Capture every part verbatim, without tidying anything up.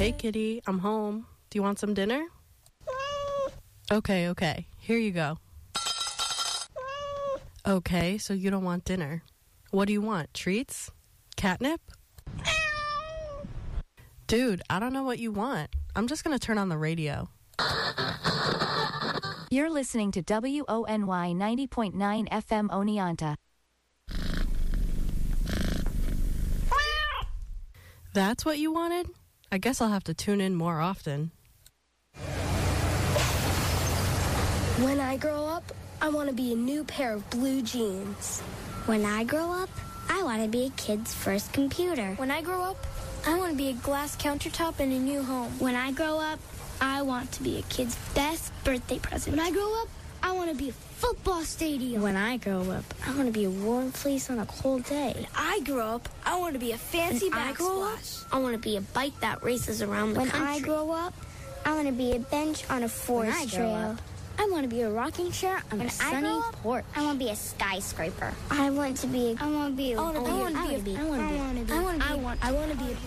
Hey, kitty, I'm home. Do you want some dinner? Okay, okay. Here you go. Okay, so you don't want dinner. What do you want? Treats? Catnip? Dude, I don't know what you want. I'm just going to turn on the radio. You're listening to W O N Y ninety point nine F M Oneonta. That's what you wanted? I guess I'll have to tune in more often. When I grow up, I want to be a new pair of blue jeans. When I grow up, I want to be a kid's first computer. When I grow up, I want to be a glass countertop in a new home. When I grow up, I want to be a kid's best birthday present. When I grow up, I want to be a football stadium. When I grow up, I want to be a warm fleece on a cold day. When I grow up, I want to be a fancy when backsplash. I, I want to be a bike that races around the when country. When I grow up, I want to be a bench on a forest when I trail. Up, I want to be a rocking chair on when a sunny I up, porch. I want to be a skyscraper. I want to be. A, I want to be. A, I want to be. I want to be. be. I want to be. I want to be. I want. I want to be.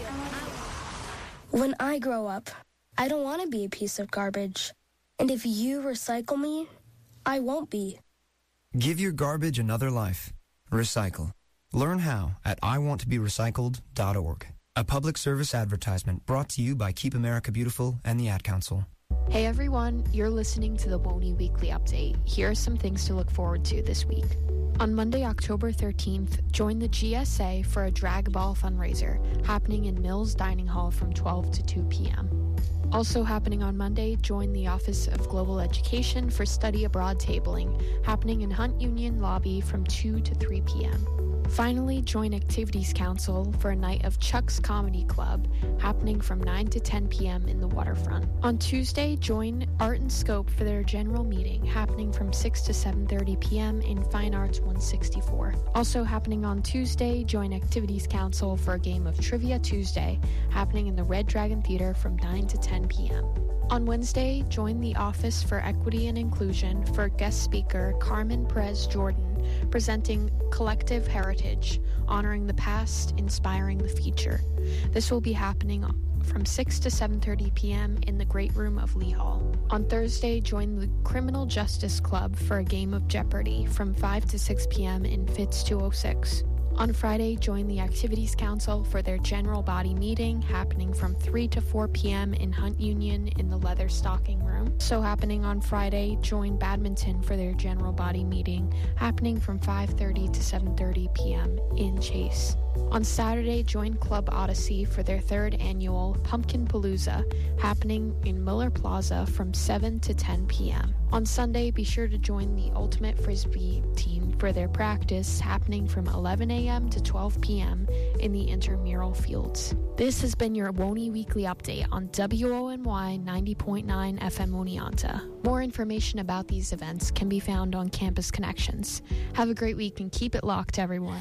When I grow up, I don't want to be a piece of garbage. And if you recycle me, I won't be. Give your garbage another life. Recycle. Learn how at I want to be recycled dot org. A public service advertisement brought to you by Keep America Beautiful and the Ad Council. Hey everyone, you're listening to the WONY Weekly Update. Here are some things to look forward to this week. On Monday, October thirteenth, join the G S A for a drag ball fundraiser happening in Mills Dining Hall from twelve to two p.m. Also happening on Monday, join the Office of Global Education for study abroad tabling happening in Hunt Union Lobby from two to three p.m. Finally, join Activities Council for a night of Chuck's Comedy Club happening from nine to ten p.m. in the waterfront. On Tuesday, join Art and Scope for their general meeting happening from six to seven thirty p.m. in Fine Arts one sixty-four. Also happening on Tuesday, join Activities Council for a game of Trivia Tuesday happening in the Red Dragon Theater from nine to ten p.m. On Wednesday, join the Office for Equity and Inclusion for guest speaker Carmen Perez Jordan presenting Collective Heritage, honoring the past, inspiring the future. This will be happening from six to seven thirty p.m. in the Great Room of Lee Hall. On Thursday, join the Criminal Justice Club for a game of Jeopardy from five to six p.m. in Fitz two oh six. On Friday, join the Activities Council for their general body meeting happening from three to four p.m. in Hunt Union in the Leather Stocking Room. So happening on Friday, join Badminton for their general body meeting happening from five thirty to seven thirty p.m. in Chase. On Saturday, join Club Odyssey for their third annual Pumpkin Palooza happening in Miller Plaza from seven to ten p.m. On Sunday, be sure to join the Ultimate Frisbee team for their practice happening from eleven a.m. to twelve p.m. in the intramural fields. This has been your WONY Weekly Update on W O N Y ninety point nine F M Oneonta. More information about these events can be found on Campus Connections. Have a great week and keep it locked, everyone.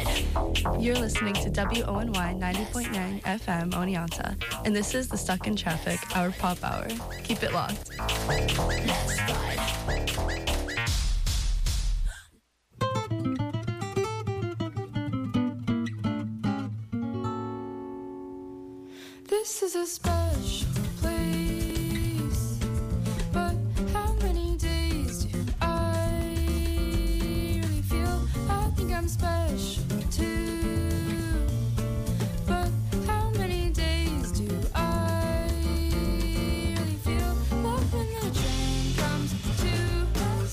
You're listening to W O N Y ninety point nine F M Oneonta, and this is the Stuck in Traffic, our pop hour. Keep it locked. This is a special place, but how many days do I really feel? I think I'm special too, but how many days do I really feel? Love when the train comes to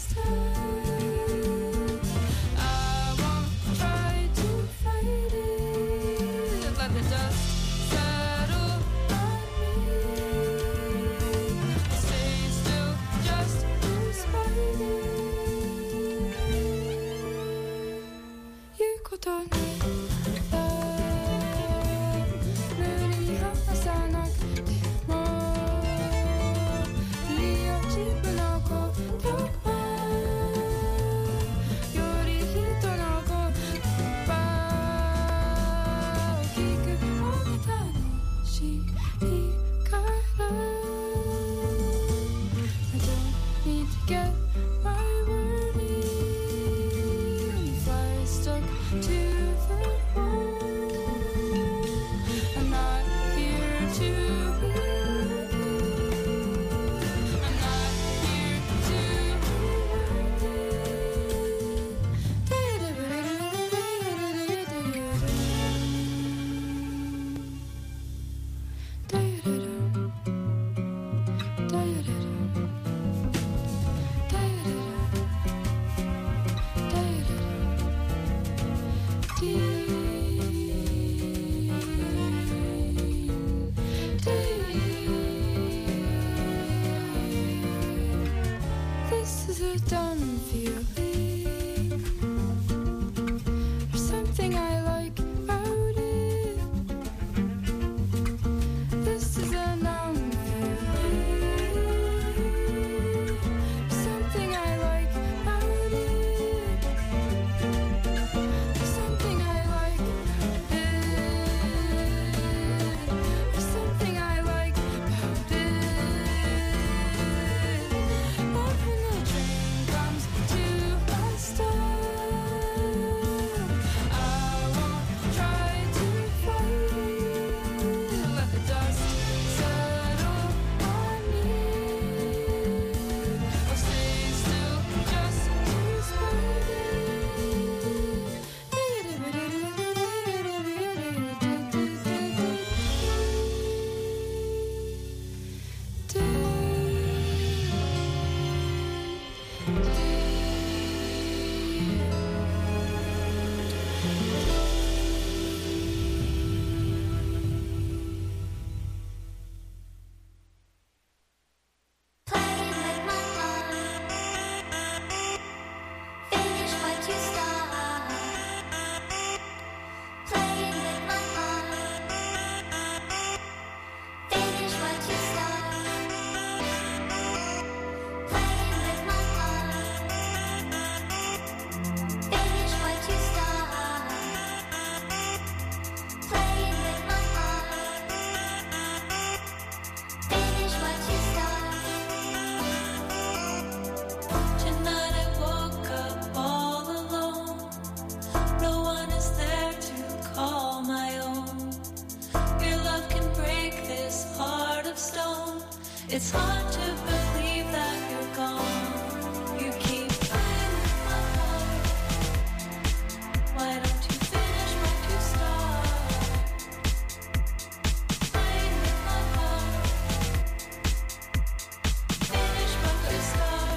done feeling. There's something I like about it. This is a numb feeling. There's something I like about it. There's something I like about it. There's something I like about it. But when the train comes to a stop, I won't try to fight. Let the dust settle on me. I'll stay still just to spite Playing with my heart. Finish what you start. Playing with my heart. Finish what you start. Playing with my heart. Finish what you start. Playing with my heart. Finish what you start. Tonight I woke up all alone. No one is there to call my own. Your love can break this heart of stone. It's hard to believe that you're gone. You keep playing with my heart. Why don't you finish what you start? Playing with my heart. Finish what you start.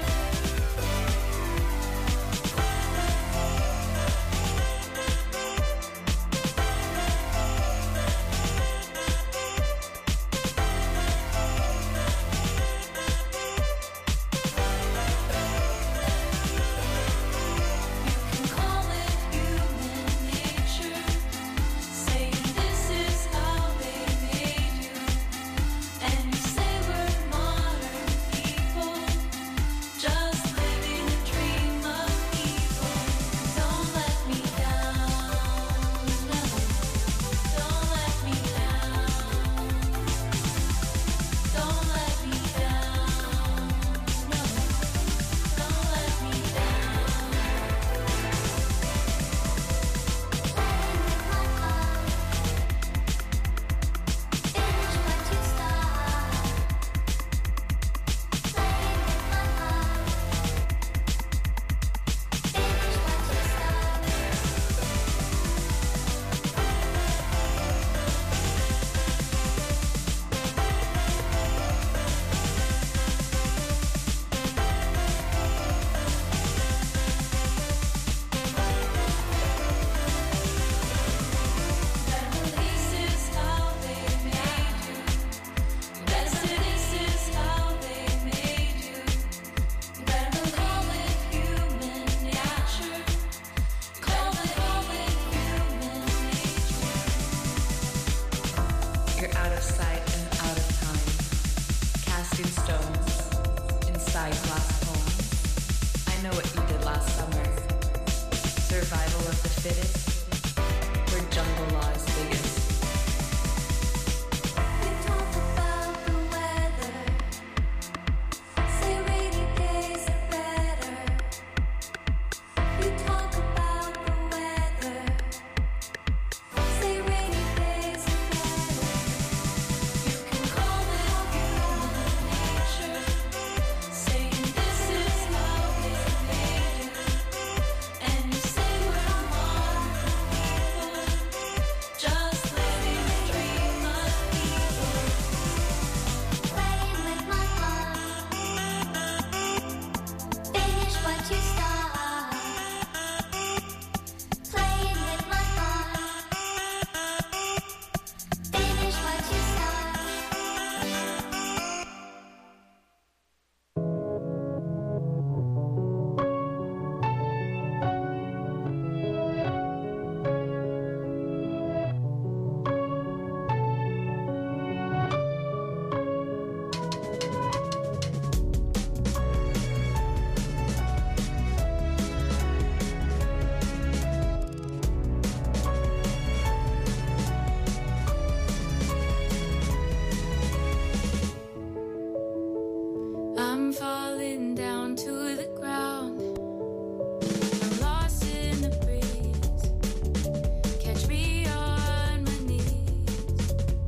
Just falling down to the ground. I'm lost in the breeze. Catch me on my knees.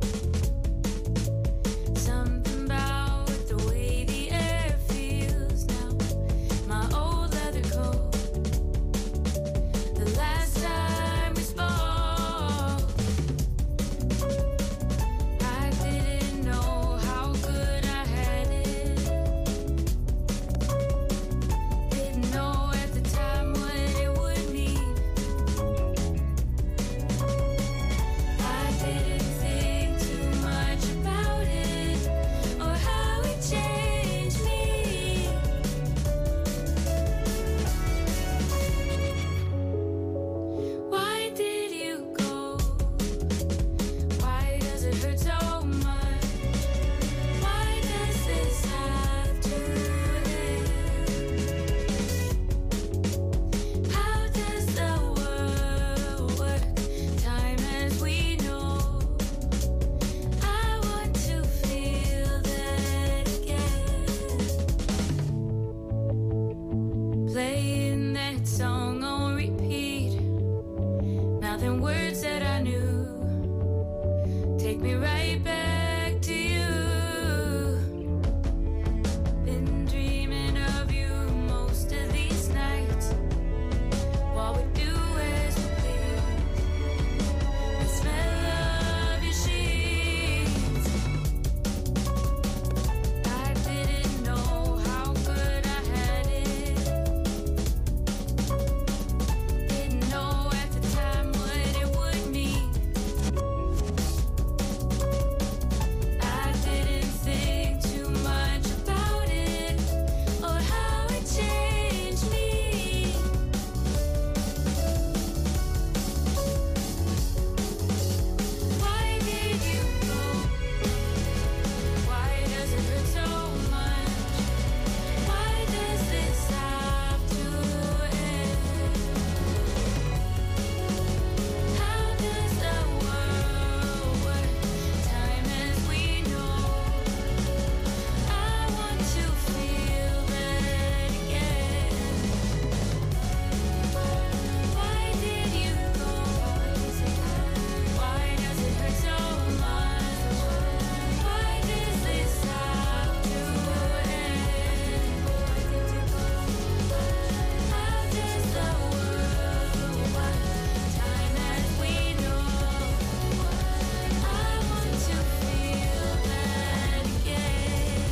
Something about the way the air feels now. My old leather coat. The last time we spoke, I didn't know how good I had it. Didn't know at the time what it would mean. I didn't think too much about it or how it changed me. Why did you go? Why does it hurt so much? Why does this have to end? How does the world work? Time as we know. I want to feel that again. Playing that song on repeat. Mouthing words that I knew. Take me right back to you. Been dreaming of you most of these nights. What we do as we please. The smell of your sheets. I didn't know how good I had it. Didn't know at the time what it would mean. I didn't think too much about it or how it changed me. Why did you go? Why does it hurt so much? Why does this have to end? How does the world work? Time as we know. I want to feel that again. Why did you go? Why does it hurt so much? Why does this have to end? How does the world work? Time as we know. I want to feel that again.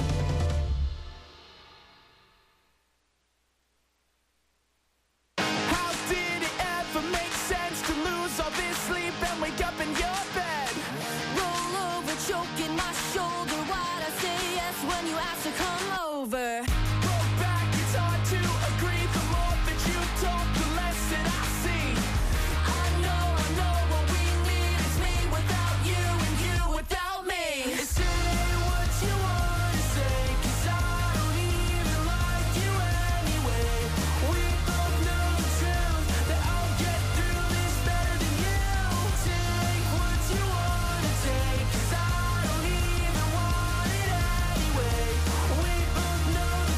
How did it ever make sense to lose all this sleep and wake up in your bed? Roll over, choking my shoulder. Why'd I say yes when you asked to come over? Roll back, it's hard to agree. The more that you talk, the less that I see. I know, I know what we need is me without you and you without me. Say what you wanna say, 'cause I don't even like you anyway. We both know the truth, that I'll get through this better than you. Take what you wanna take, 'cause I don't even want it anyway. We both know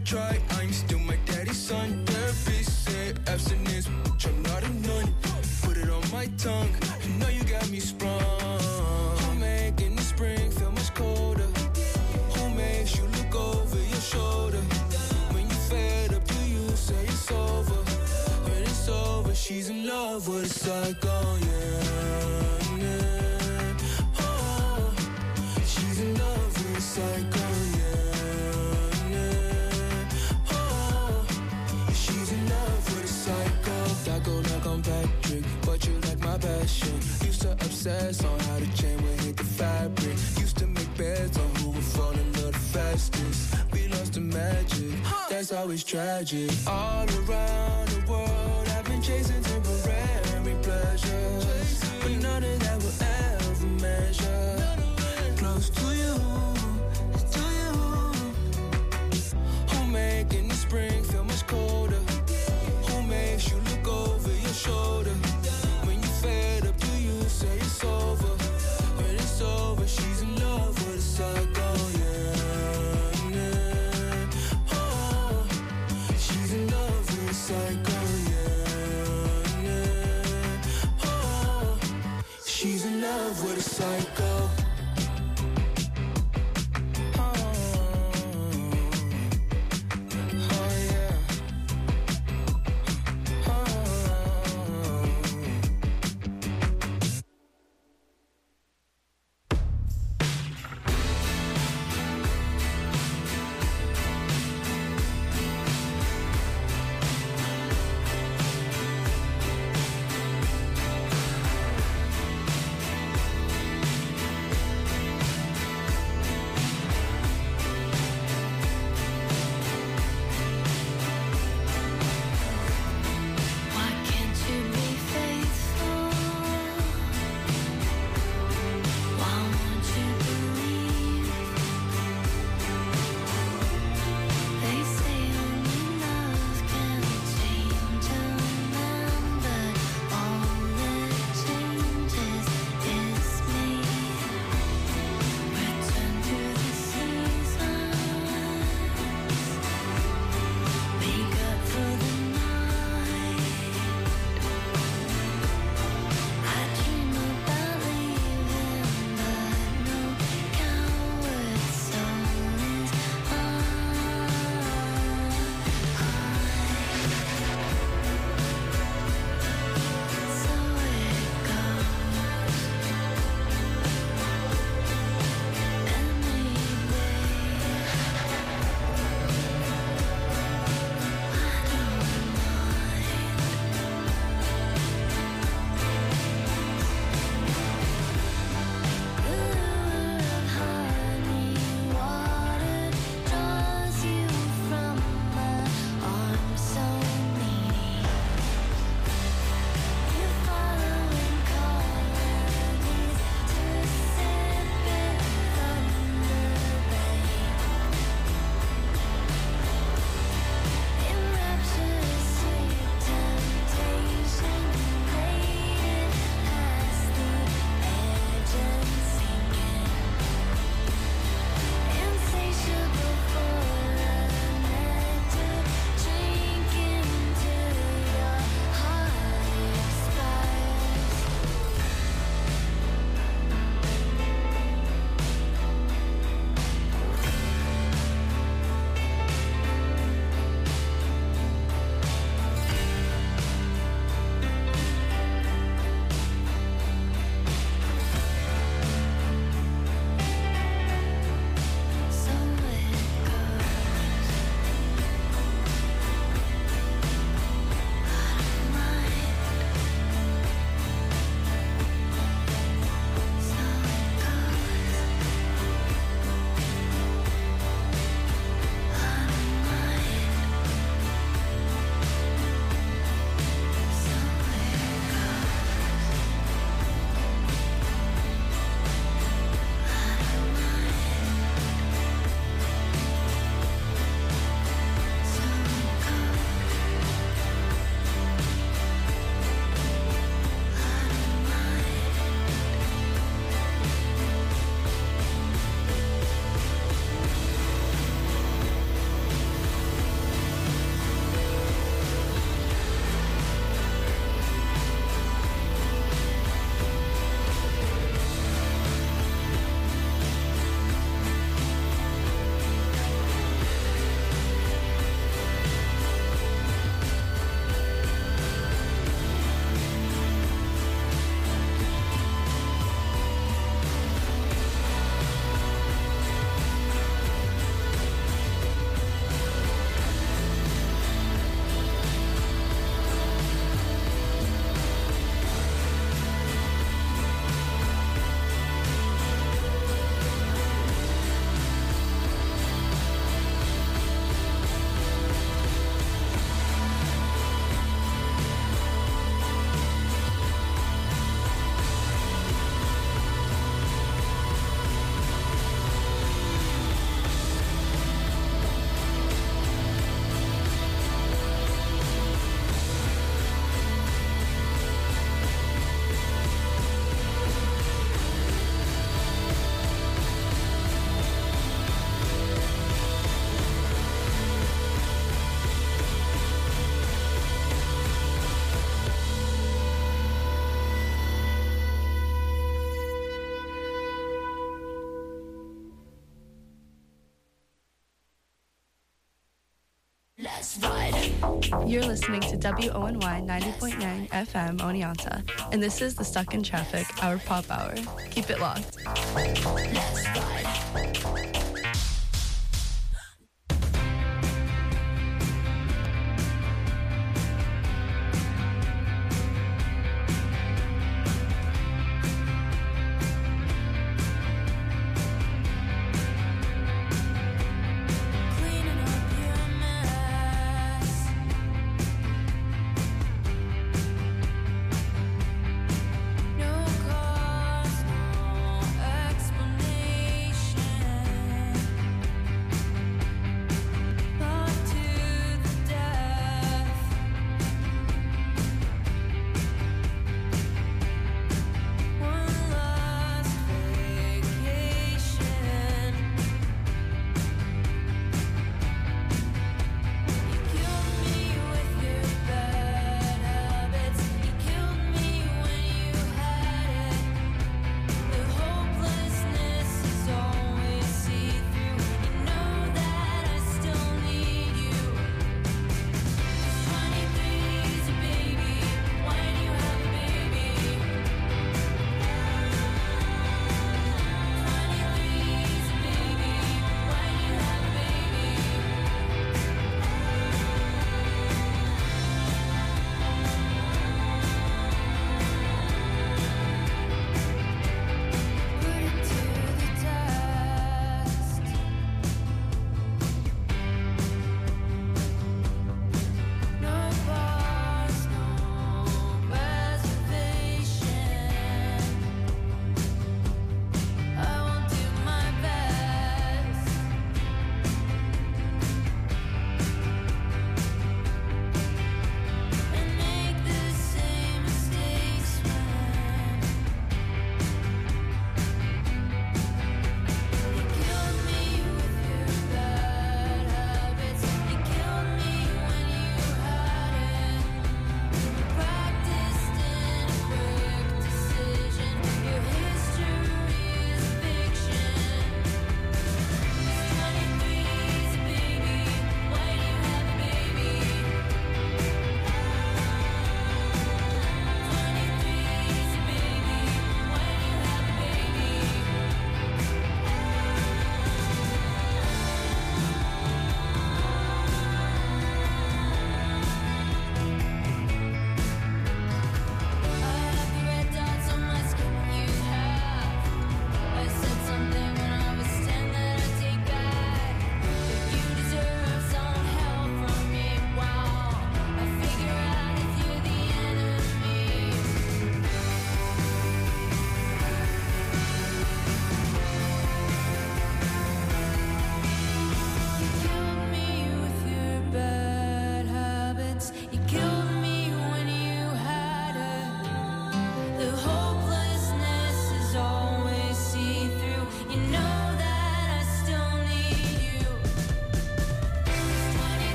try. I'm still my daddy's son. Therapist say abstinence, but I'm not a nun. Put it on my tongue, you know you got me sprung. Homemade in the spring, feel much colder. Who makes you look over your shoulder? When you fed up, do you say it's over? When it's over, she's in love with a psycho, yeah, yeah. Oh, she's in love with a psycho, yeah, yeah. Oh, she's in love with a psycho. Psycho like I'm Patrick, but you like my passion. Used to obsess on how the chain would hit the fabric. Used to make bets on who would fall in love the fastest. We lost the magic, that's always tragic. All around the world, I've been chasing temporary pleasures, but none of that will ever measure close to you, to you. Who make in the spring feel much colder? Who makes you look over your shoulder? When you fed up, do you say it's over? When it's over, she's in love with a psycho, yeah, yeah. Oh, she's in love with a psycho, yeah, yeah. Oh, she's in love Let's ride. You're listening to W O N Y ninety point nine F M Oneonta, and this is the Stuck in Traffic, our pop hour. Keep it locked. Let's ride. No cause, no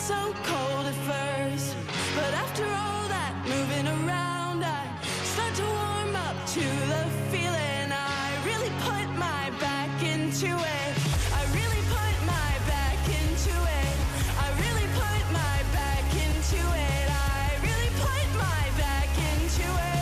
so cold at first, but after all that moving around, I start to warm up to the feeling. I really put my back into it. I really put my back into it. I really put my back into it. I really put my back into it.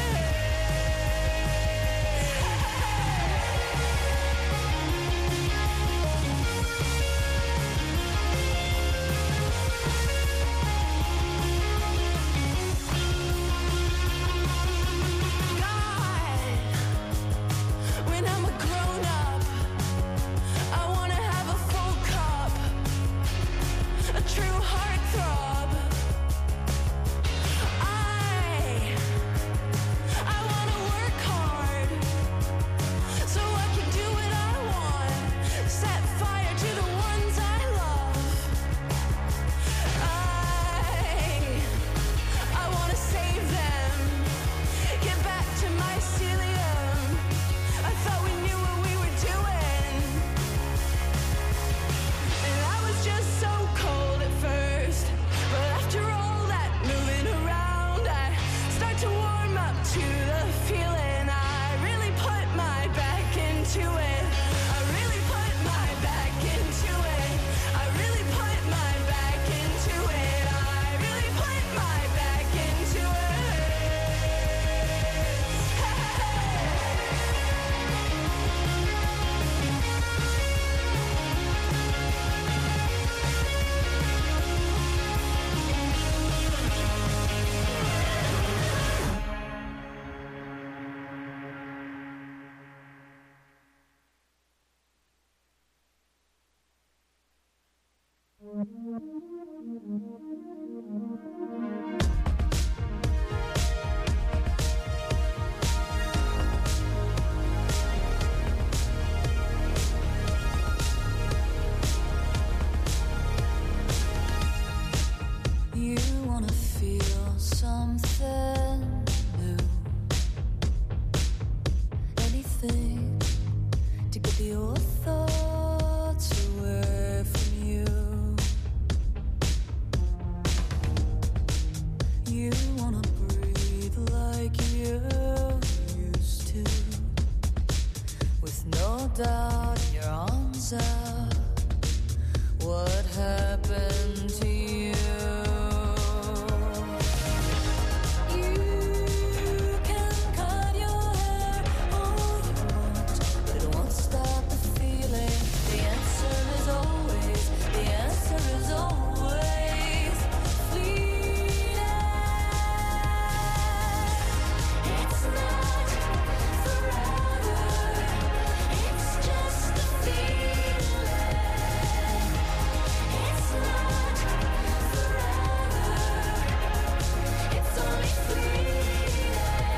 When I'm a grown up, I wanna have a full cup, a true heartthrob. I, I wanna work hard, so I can do what I want, set fire to the ones I love. I, I wanna save them, get back to mycelium. I thought we knew what we were doing, and I was just so cold at first, but after all that moving around, I start to warm up to the feeling. I really put my back into it. I really put my back into it. I really put my back into it. I really put my back into it. You wanna feel something new, anything to get your thoughts away from you. You wanna breathe like you used to, with no doubt in your arms out. What happened to you? You can cut your hair all you want, but it won't stop the feeling. The answer is always, the answer is always fleeting. It's not forever, it's just a feeling. It's not forever, it's only fleeting.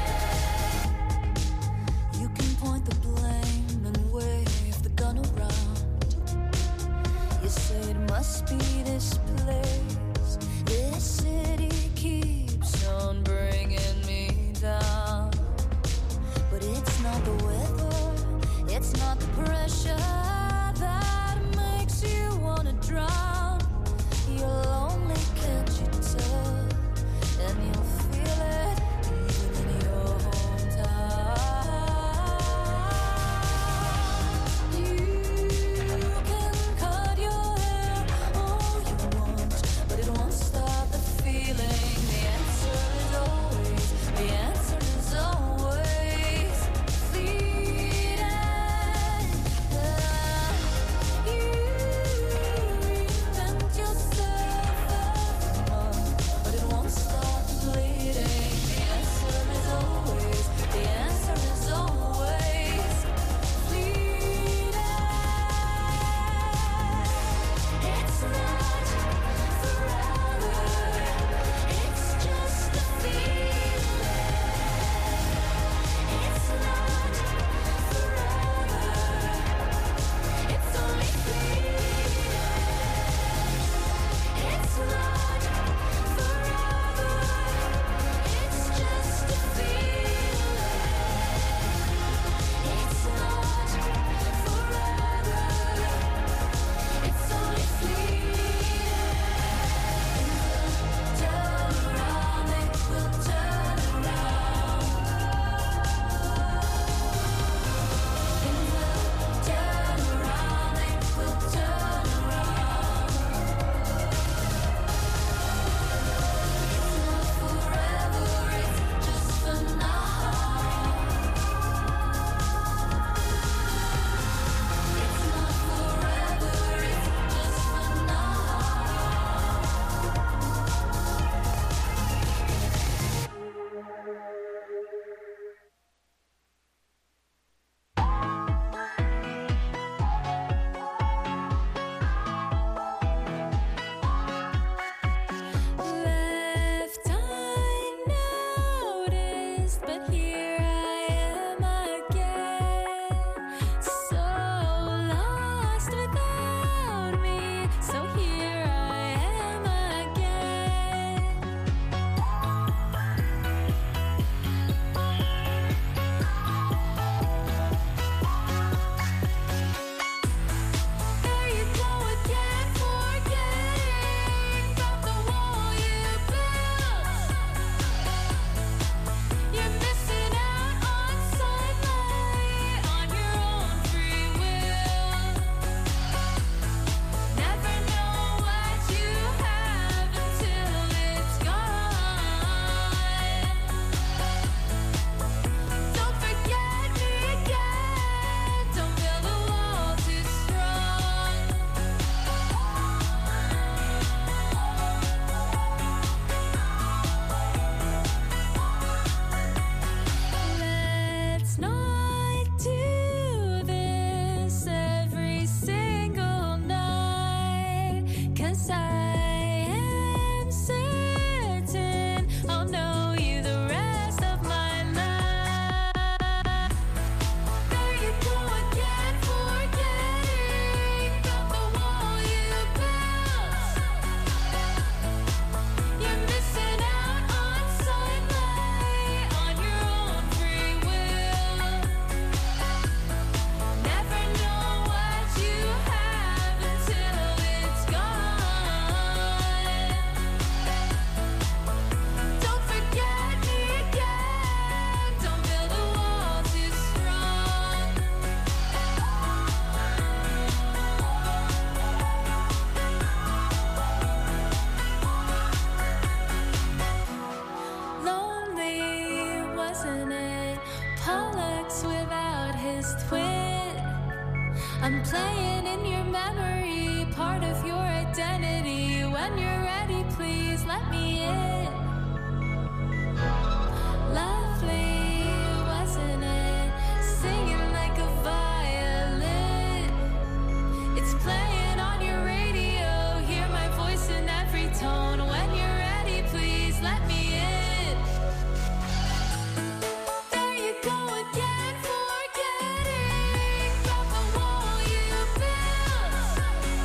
You can point the blame and wave the gun around. You say it must be this place. This city keeps on bringing me down. But it's not the weather, it's not the pressure that makes you wanna drown. You're lonely, can't you tell? And you'll feel it even in your hometown. You can cut your hair all you want, but it won't stop the feeling. The answer is always, the answer is always fleeting. I'm playing in your memory, part of your identity. When you're ready, please let me in. Lovely, wasn't it? Singing like a violin. It's playing on your radio. Hear my voice in every tone. When you're ready, please let me in. There you go again, forgetting about the wall you built.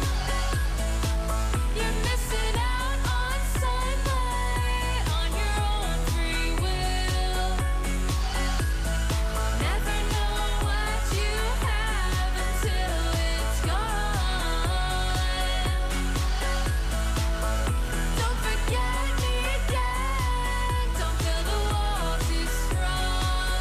You're missing out on sunlight, on your own free will. Never know what you have until it's gone. Don't forget me again. Don't build a wall too strong.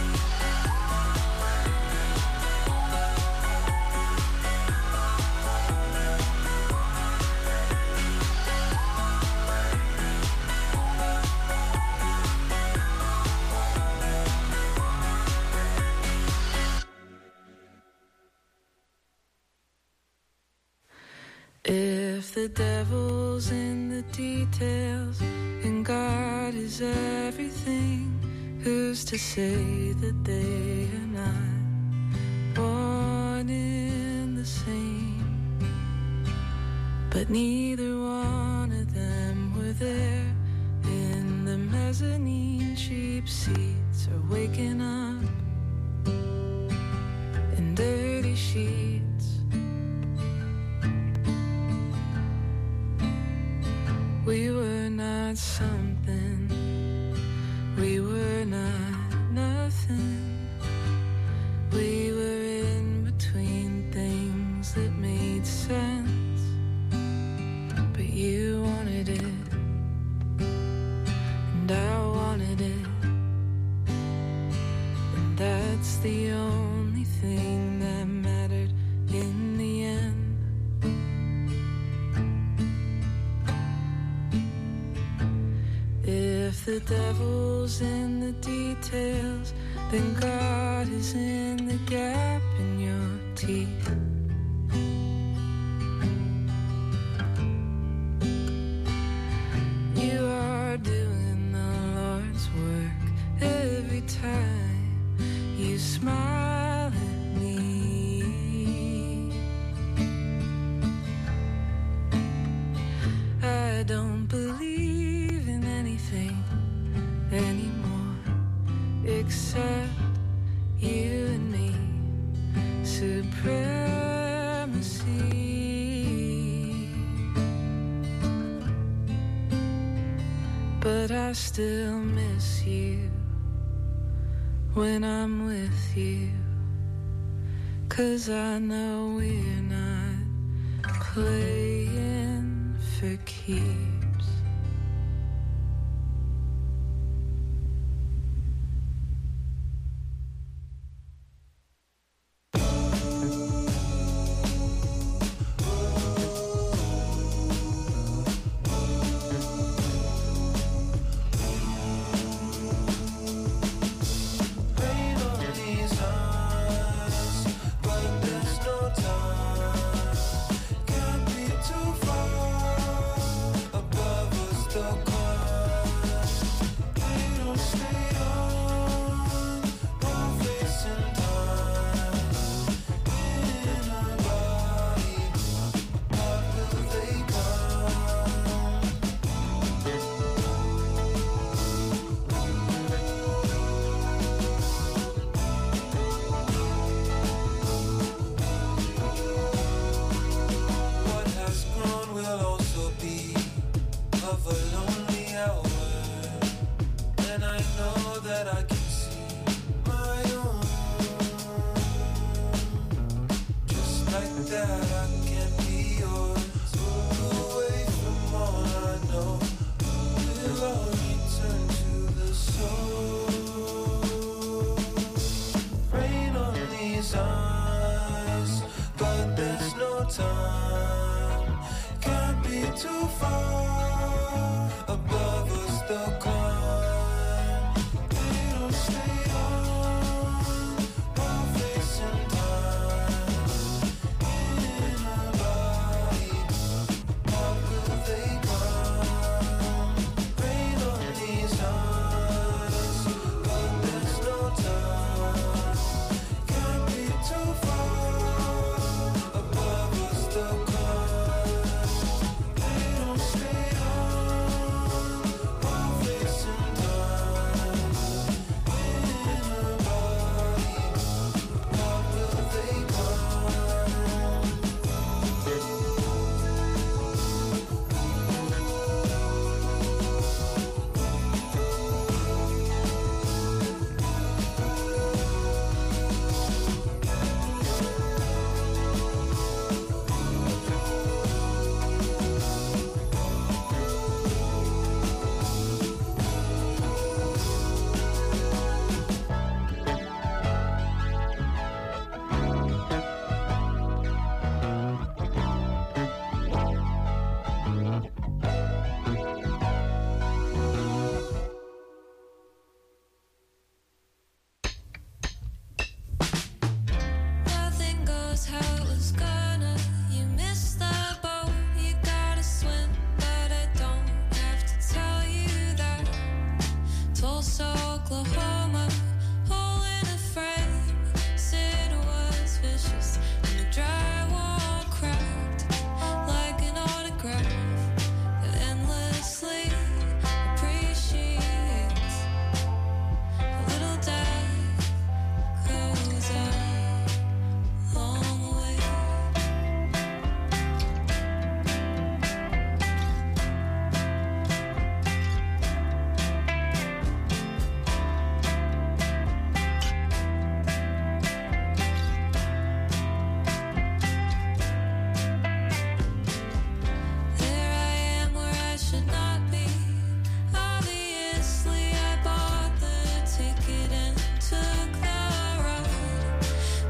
If the devil's in the details and God is everything, who's to say that they are not one in the same? But neither one of them were there in the mezzanine. Cheap seats are waking up in dirty sheets. We were not something, we were not nothing. We were in between things that made sense. But you wanted it, and I wanted it, and that's the only thing that mattered in the end. If the devil's in the details, then God is in the gap in your teeth. You are doing the Lord's work every time you smile at me. I don't believe in anything anymore except you and me. Supremacy. But I still miss you when I'm with you, 'cause I know we're not playing for keeps.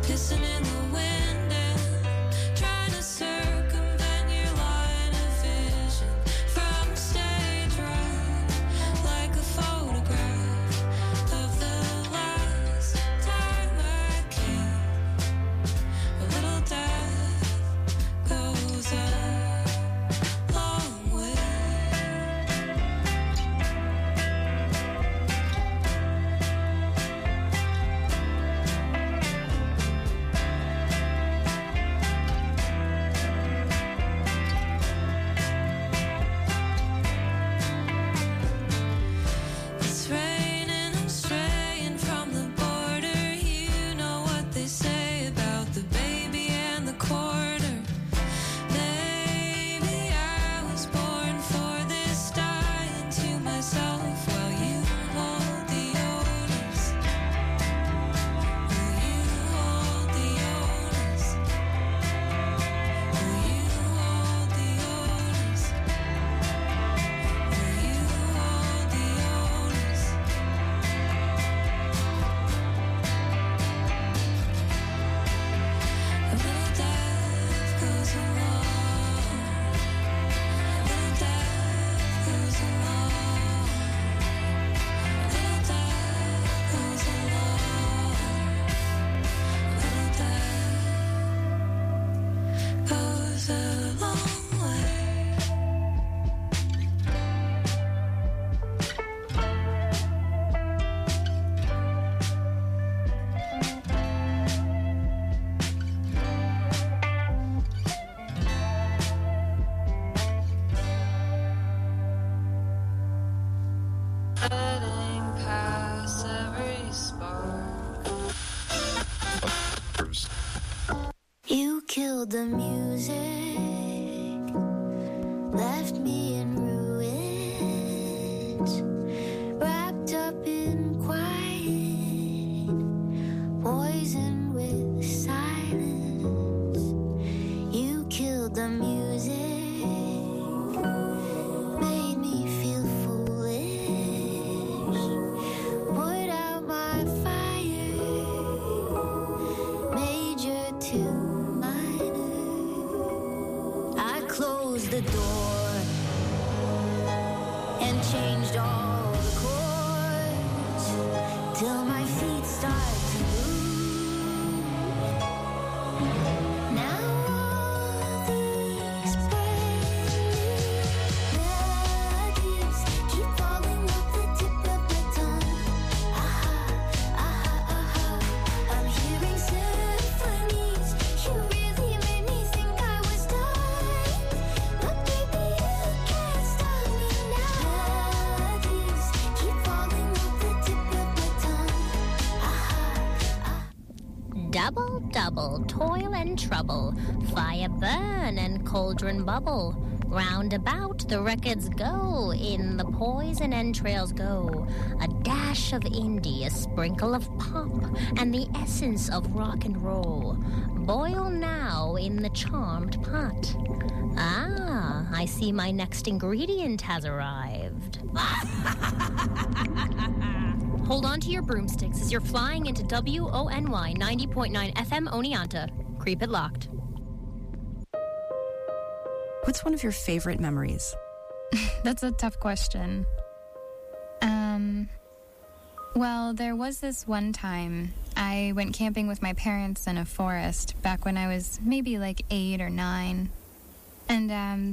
Pissing in the wind and trying to circumvent your line of vision from stage right, like a photograph of the last time I came. A little death goes a long way. It's raining, I'm straying from the border. You know what they say about the baby and the quarter. Maybe I was born for this, dying to myself while you hold the onus. Will you hold the onus? Will you hold the onus? Will you hold the onus? A little death goes along. A little death goes along. A little death goes along. A little death goes a long way. Heading past every spark. You killed the music, left me in ruins, wrapped up in quiet, poisoned with silence. You killed the music, made me feel foolish, put out my fire, major to minor. I closed the door and changed all the chords till my feet start to move. Now all these brand new melodies keep falling off the tip of my tongue. Aha, aha, aha. I'm hearing symphonies. You really made me think I was done, but baby you can't stop me now. Melodies keep falling off the tip of my tongue. Aha, aha. Double, double, toil and trouble, fire burn and cauldron bubble. Round about the records go, in the poison entrails go. A dash of indie, a sprinkle of pop, and the essence of rock and roll. Boil now in the charmed pot. Ah, I see my next ingredient has arrived. Hold on to your broomsticks as you're flying into W O N Y ninety point nine F M Oneonta. Creep it locked. What's one of your favorite memories? That's a tough question. Um, well, there was this one time I went camping with my parents in a forest back when I was maybe like eight or nine. And um,